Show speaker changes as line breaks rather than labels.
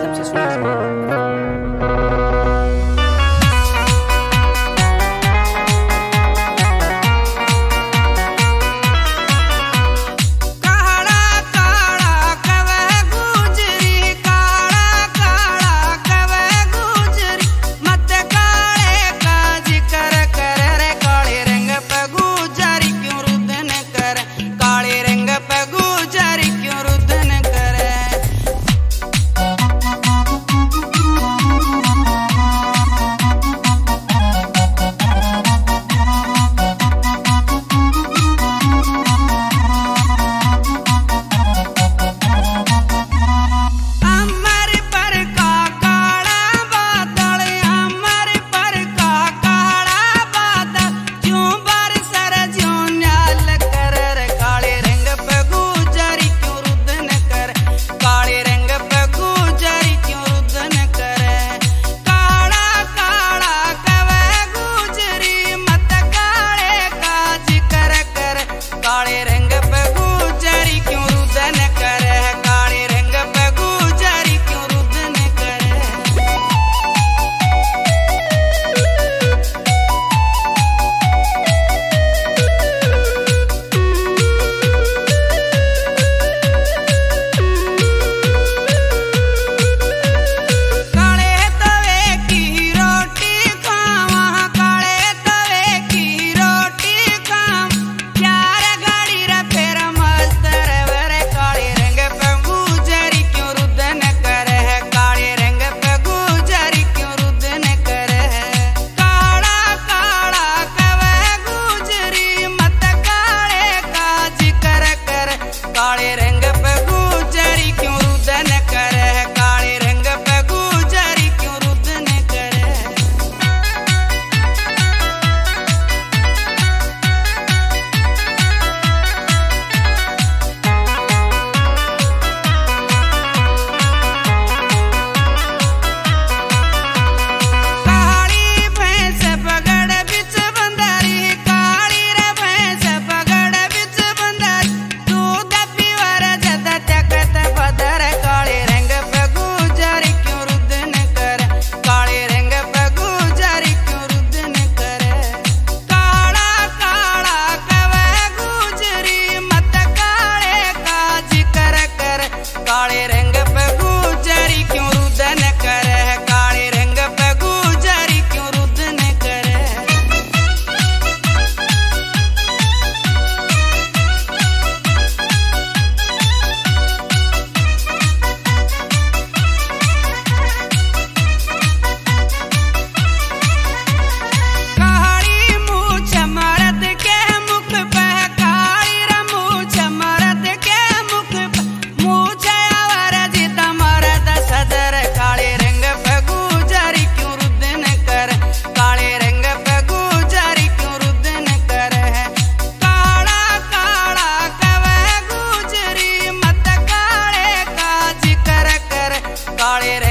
सबसे सुंदर काले रंग पे गुजरी क्यों रुदन करे, काले रंग पे गुजरी क्यों रुदन करे। काली भैंस पगड़ बिच बंदरी, काली रे भैंस पगड़ बिच बंदरी, दूध पीवर जद तकत बदर। काले रंग पे गुजरी क्यों रुदन करे, काले रंग पे गुजरी क्यों रुदन करे। काला काला कवे गुजरी मत काले का जिक्र कर, काले रंग पे गुजरी क्यों रुदन करे, काले रंग पे गुजरी क्यों रुदन करे। काली मूछ मरद के मुख पे, काली रे मूछ मरद के मुख पे, मूछ आवर जित मरद सदर। काले रंग पे गुजरी क्यों रुदन कर, काले रंग पे गुजरी क्यों रुदन करे। काला काला कवे गुजरी मत काले का जिक्र कर, काले